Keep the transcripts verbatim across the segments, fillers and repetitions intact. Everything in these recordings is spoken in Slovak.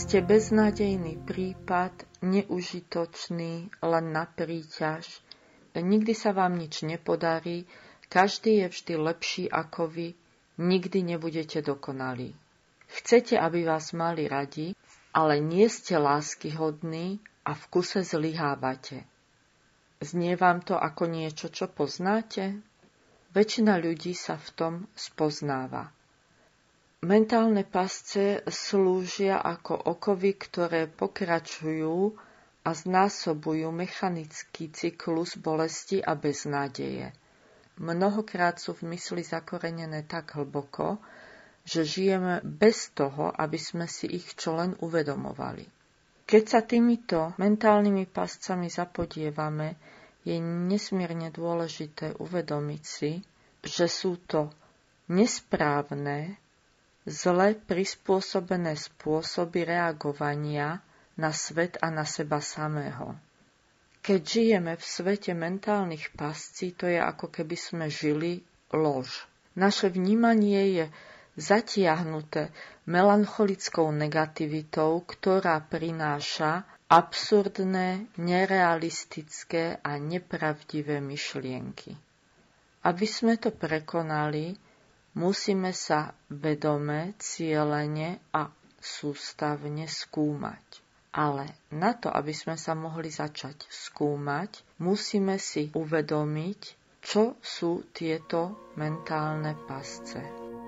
Ste beznádejný prípad, neužitočný, len na príťaž. Nikdy sa vám nič nepodarí, každý je vždy lepší ako vy, nikdy nebudete dokonalí. Chcete, aby vás mali radi, ale nie ste láskyhodní a v kuse zlyhávate. Znie vám to ako niečo, čo poznáte? Väčšina ľudí sa v tom spoznáva. Mentálne pasce slúžia ako okovy, ktoré pokračujú a znásobujú mechanický cyklus bolesti a beznádeje. Mnohokrát sú v mysli zakorenené tak hlboko, že žijeme bez toho, aby sme si ich čo len uvedomovali. Keď sa týmito mentálnymi pascami zapodievame, je nesmierne dôležité uvedomiť si, že sú to nesprávne, zle prispôsobené spôsoby reagovania na svet a na seba samého. Keď žijeme v svete mentálnych pascí, to je ako keby sme žili lož. Naše vnímanie je zatiahnuté melancholickou negativitou, ktorá prináša absurdné, nerealistické a nepravdivé myšlienky. Aby sme to prekonali, musíme sa vedome, cielene a sústavne skúmať. Ale na to, aby sme sa mohli začať skúmať, musíme si uvedomiť, čo sú tieto mentálne pasce.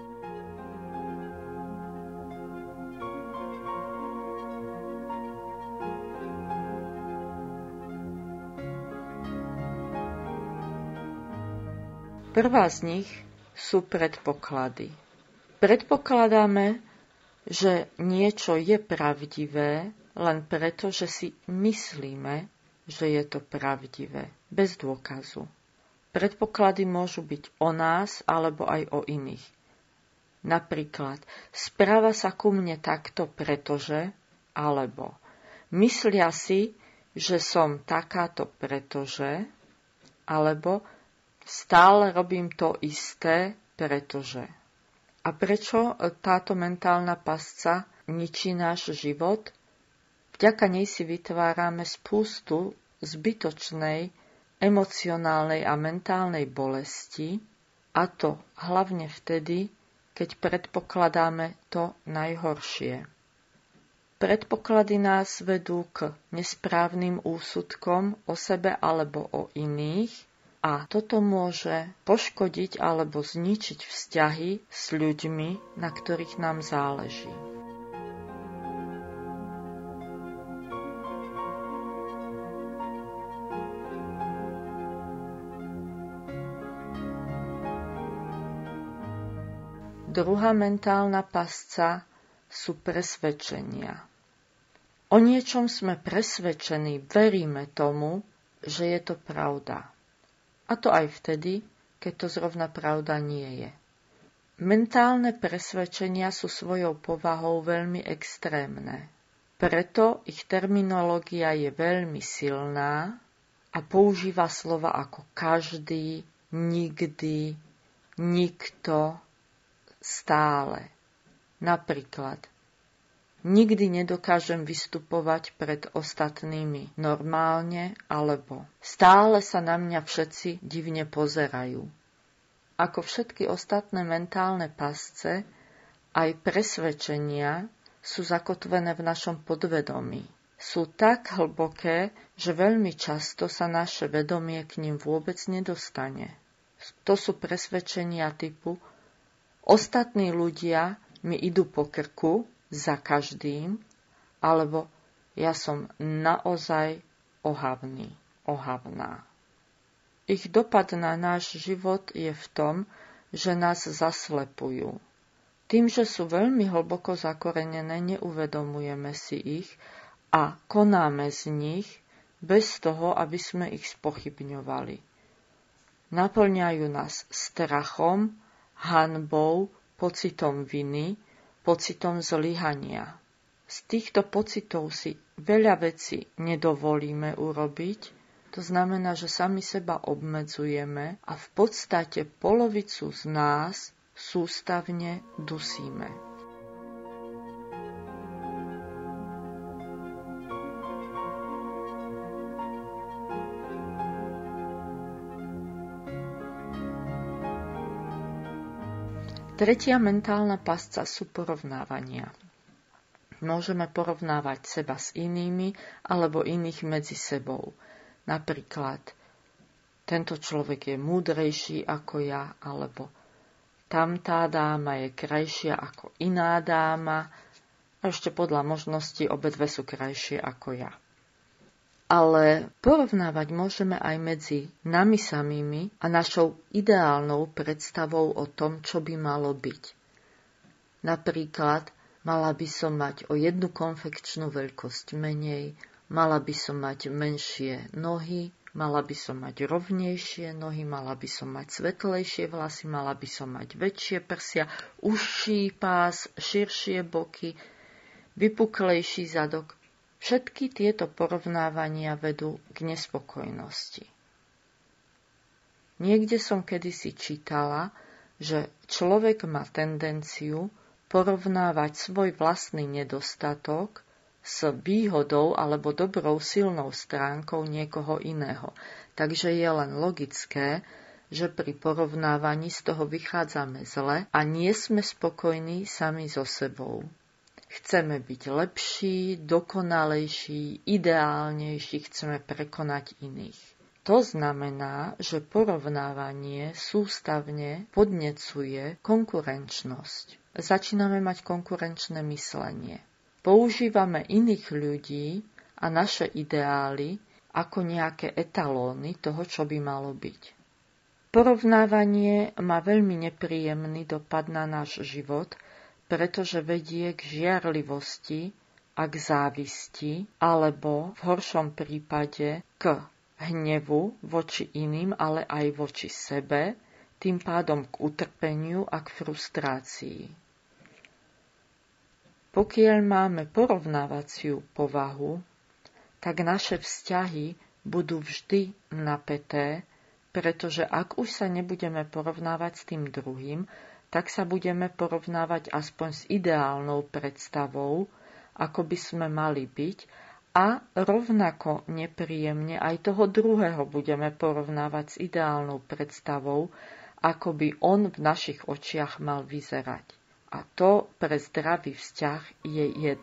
Prvá z nich sú predpoklady. Predpokladáme, že niečo je pravdivé len preto, že si myslíme, že je to pravdivé, bez dôkazu. Predpoklady môžu byť o nás alebo aj o iných. Napríklad, správa sa ku mne takto pretože, alebo myslia si, že som takáto pretože, alebo stále robím to isté, pretože. A prečo táto mentálna pasca ničí náš život? Vďaka nej si vytvárame spústu zbytočnej, emocionálnej a mentálnej bolesti, a to hlavne vtedy, keď predpokladáme to najhoršie. Predpoklady nás vedú k nesprávnym úsudkom o sebe alebo o iných, a toto môže poškodiť alebo zničiť vzťahy s ľuďmi, na ktorých nám záleží. Druhá mentálna pasca sú presvedčenia. O niečom sme presvedčení, veríme tomu, že je to pravda. A to aj vtedy, keď to zrovna pravda nie je. Mentálne presvedčenia sú svojou povahou veľmi extrémne. Preto ich terminológia je veľmi silná a používa slova ako každý, nikdy, nikto, stále. Napríklad, nikdy nedokážem vystupovať pred ostatnými normálne, alebo stále sa na mňa všetci divne pozerajú. Ako všetky ostatné mentálne pasce, aj presvedčenia sú zakotvené v našom podvedomí. Sú tak hlboké, že veľmi často sa naše vedomie k nim vôbec nedostane. To sú presvedčenia typu ostatní ľudia mi idú po krku za každým, alebo ja som naozaj ohavný, ohavná. Ich dopad na náš život je v tom, že nás zaslepujú. Tým, že sú veľmi hlboko zakorenené, neuvedomujeme si ich a konáme z nich bez toho, aby sme ich spochybňovali. Naplňajú nás strachom, hanbou, pocitom viny, pocitom zlyhania. Z týchto pocitov si veľa vecí nedovolíme urobiť, to znamená, že sami seba obmedzujeme a v podstate polovicu z nás sústavne dusíme. Tretia mentálna pasca sú porovnávania. Môžeme porovnávať seba s inými alebo iných medzi sebou. Napríklad, tento človek je múdrejší ako ja, alebo tamtá dáma je krajšia ako iná dáma, a ešte podľa možností obedve sú krajšie ako ja. Ale porovnávať môžeme aj medzi nami samými a našou ideálnou predstavou o tom, čo by malo byť. Napríklad, mala by som mať o jednu konfekčnú veľkosť menej, mala by som mať menšie nohy, mala by som mať rovnejšie nohy, mala by som mať svetlejšie vlasy, mala by som mať väčšie prsia, užší pás, širšie boky, vypuklejší zadok. Všetky tieto porovnávania vedú k nespokojnosti. Niekde som kedysi čítala, že človek má tendenciu porovnávať svoj vlastný nedostatok s výhodou alebo dobrou silnou stránkou niekoho iného. Takže je len logické, že pri porovnávaní z toho vychádzame zle a nie sme spokojní sami so sebou. Chceme byť lepší, dokonalejší, ideálnejší, chceme prekonať iných. To znamená, že porovnávanie sústavne podnecuje konkurenčnosť. Začíname mať konkurenčné myslenie. Používame iných ľudí a naše ideály ako nejaké etalóny toho, čo by malo byť. Porovnávanie má veľmi nepríjemný dopad na náš život, pretože vedie k žiarlivosti a k závisti, alebo v horšom prípade k hnevu voči iným, ale aj voči sebe, tým pádom k utrpeniu a k frustrácii. Pokiaľ máme porovnávaciu povahu, tak naše vzťahy budú vždy napäté, pretože ak už sa nebudeme porovnávať s tým druhým, tak sa budeme porovnávať aspoň s ideálnou predstavou, ako by sme mali byť, a rovnako nepríjemne aj toho druhého budeme porovnávať s ideálnou predstavou, ako by on v našich očiach mal vyzerať. A to pre zdravý vzťah je jed.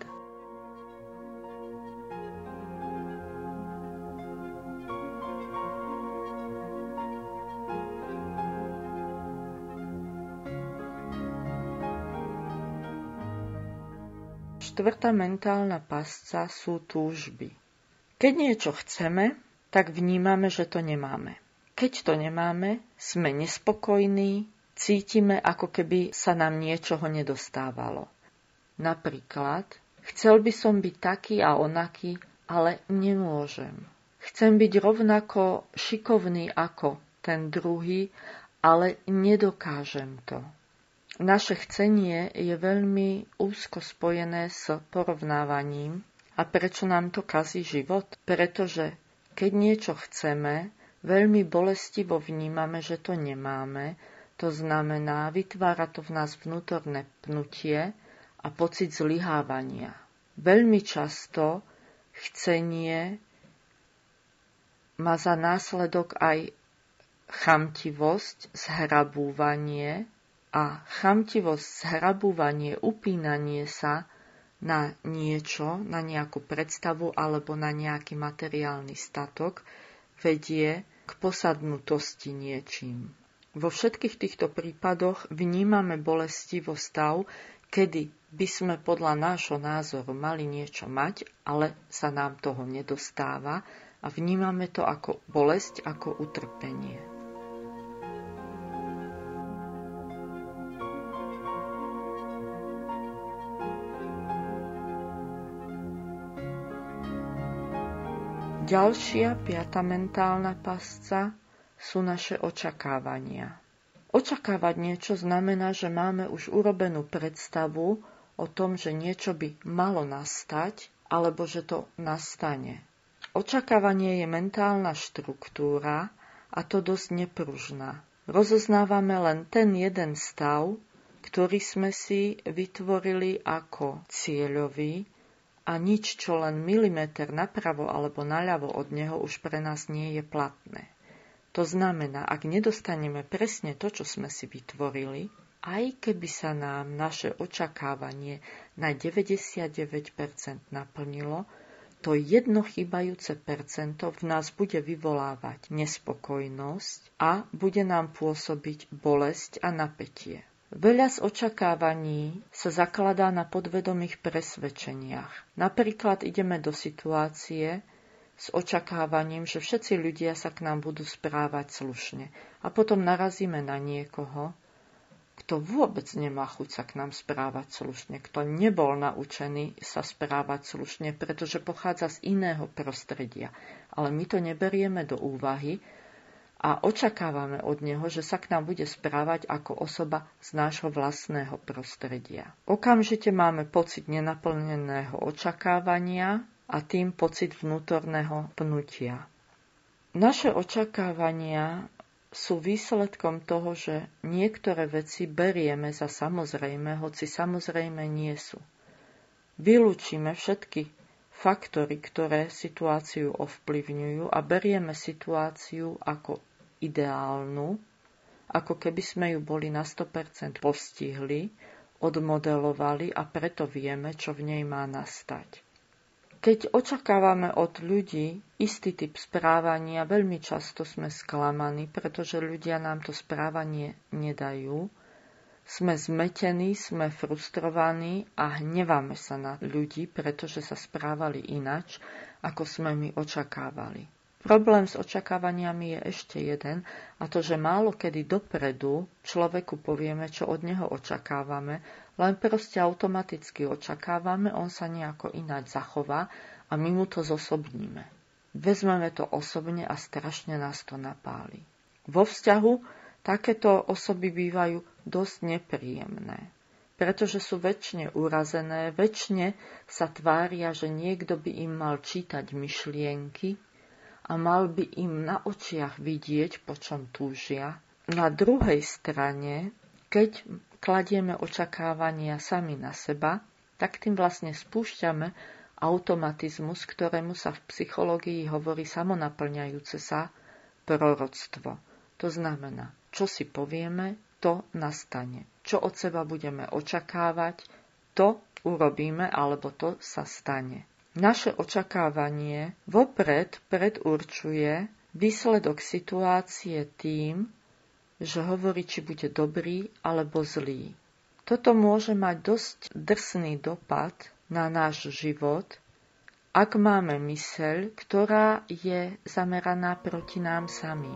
Štvrtá mentálna pasca sú túžby. Keď niečo chceme, tak vnímame, že to nemáme. Keď to nemáme, sme nespokojní, cítime, ako keby sa nám niečoho nedostávalo. Napríklad, chcel by som byť taký a onaký, ale nemôžem. Chcem byť rovnako šikovný ako ten druhý, ale nedokážem to. Naše chcenie je veľmi úzko spojené s porovnávaním. A prečo nám to kazí život? Pretože keď niečo chceme, veľmi bolestivo vnímame, že to nemáme. To znamená, vytvára to v nás vnútorné pnutie a pocit zlyhávania. Veľmi často chcenie má za následok aj chamtivosť, zhrabúvanie, a chamtivosť, zhrabúvanie, upínanie sa na niečo, na nejakú predstavu alebo na nejaký materiálny statok vedie k posadnutosti niečím. Vo všetkých týchto prípadoch vnímame bolestivo stav, kedy by sme podľa nášho názoru mali niečo mať, ale sa nám toho nedostáva a vnímame to ako bolesť, ako utrpenie. Ďalšia, piata mentálna pasca sú naše očakávania. Očakávať niečo znamená, že máme už urobenú predstavu o tom, že niečo by malo nastať, alebo že to nastane. Očakávanie je mentálna štruktúra a to dosť nepružná. Rozoznávame len ten jeden stav, ktorý sme si vytvorili ako cieľový, a nič, čo len milimeter napravo alebo naľavo od neho, už pre nás nie je platné. To znamená, ak nedostaneme presne to, čo sme si vytvorili, aj keby sa nám naše očakávanie na deväťdesiatdeväť percent naplnilo, to jedno chýbajúce percento v nás bude vyvolávať nespokojnosť a bude nám pôsobiť bolesť a napätie. Veľa z očakávaní sa zakladá na podvedomých presvedčeniach. Napríklad ideme do situácie s očakávaním, že všetci ľudia sa k nám budú správať slušne. A potom narazíme na niekoho, kto vôbec nemá chuť sa k nám správať slušne, kto nebol naučený sa správať slušne, pretože pochádza z iného prostredia. Ale my to neberieme do úvahy a očakávame od neho, že sa k nám bude správať ako osoba z nášho vlastného prostredia. Okamžite máme pocit nenaplneného očakávania a tým pocit vnútorného pnutia. Naše očakávania sú výsledkom toho, že niektoré veci berieme za samozrejme, hoci samozrejme nie sú. Vylúčime všetky faktory, ktoré situáciu ovplyvňujú a berieme situáciu ako ideálnu, ako keby sme ju boli na sto percent postihli, odmodelovali a preto vieme, čo v nej má nastať. Keď očakávame od ľudí istý typ správania, veľmi často sme sklamaní, pretože ľudia nám to správanie nedajú. Sme zmetení, sme frustrovaní a hneváme sa na ľudí, pretože sa správali inač, ako sme my očakávali. Problém s očakávaniami je ešte jeden, a to, že málo kedy dopredu človeku povieme, čo od neho očakávame, len proste automaticky očakávame, on sa nejako ináč zachová a my mu to zosobníme. Vezmeme to osobne a strašne nás to napáli. Vo vzťahu takéto osoby bývajú dosť nepríjemné, pretože sú väčšine urazené, väčšine sa tvária, že niekto by im mal čítať myšlienky a mal by im na očiach vidieť, po čom túžia. Na druhej strane, keď kladieme očakávania sami na seba, tak tým vlastne spúšťame automatizmus, ktorému sa v psychológii hovorí samonaplňajúce sa proroctvo. To znamená, čo si povieme, to nastane. Čo od seba budeme očakávať, to urobíme, alebo to sa stane. Naše očakávanie vopred predurčuje výsledok situácie tým, že hovorí, či bude dobrý alebo zlý. Toto môže mať dosť drsný dopad na náš život, ak máme myseľ, ktorá je zameraná proti nám samým.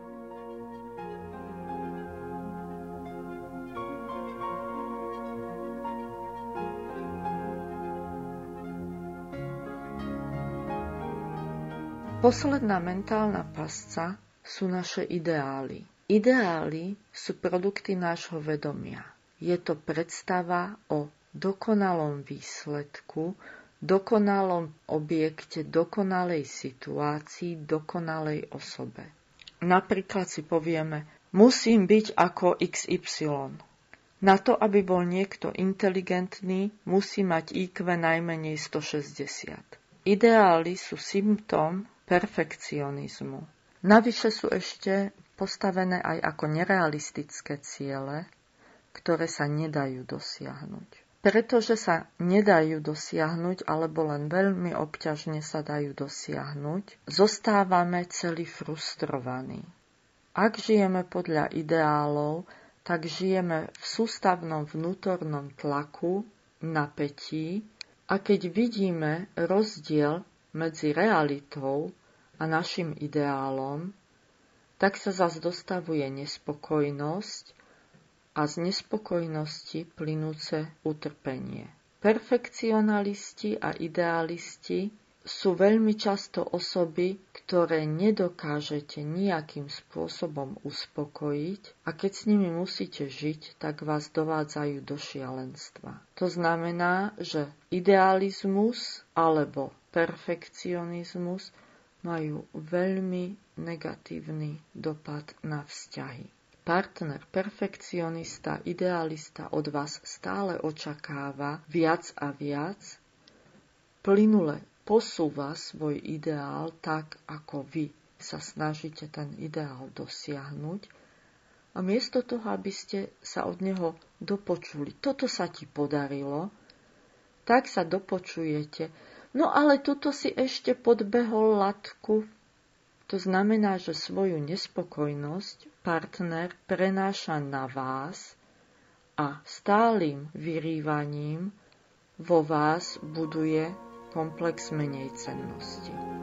Posledná mentálna pasca sú naše ideály. Ideály sú produkty nášho vedomia. Je to predstava o dokonalom výsledku, dokonalom objekte, dokonalej situácii, dokonalej osobe. Napríklad si povieme, musím byť ako iks ypsilon. Na to, aby bol niekto inteligentný, musí mať í kvé najmenej stošesťdesiat. Ideály sú symptóm perfekcionizmu. Navyše sú ešte postavené aj ako nerealistické ciele, ktoré sa nedajú dosiahnuť. Pretože sa nedajú dosiahnuť, alebo len veľmi obťažne sa dajú dosiahnuť, zostávame celí frustrovaní. Ak žijeme podľa ideálov, tak žijeme v sústavnom vnútornom tlaku, napätí, a keď vidíme rozdiel medzi realitou a našim ideálom, tak sa zas dostavuje nespokojnosť a z nespokojnosti plynúce utrpenie. Perfekcionalisti a idealisti sú veľmi často osoby, ktoré nedokážete nejakým spôsobom uspokojiť a keď s nimi musíte žiť, tak vás dovádzajú do šialenstva. To znamená, že idealizmus alebo perfekcionizmus majú veľmi negatívny dopad na vzťahy. Partner, perfekcionista, idealista od vás stále očakáva viac a viac, plynule posúva svoj ideál tak, ako vy sa snažíte ten ideál dosiahnuť A miesto toho, aby ste sa od neho dopočuli, toto sa ti podarilo, tak sa dopočujete. No ale tuto si ešte podbehol latku. To znamená, že svoju nespokojnosť partner prenáša na vás a stálym vyrývaním vo vás buduje komplex menejcennosti.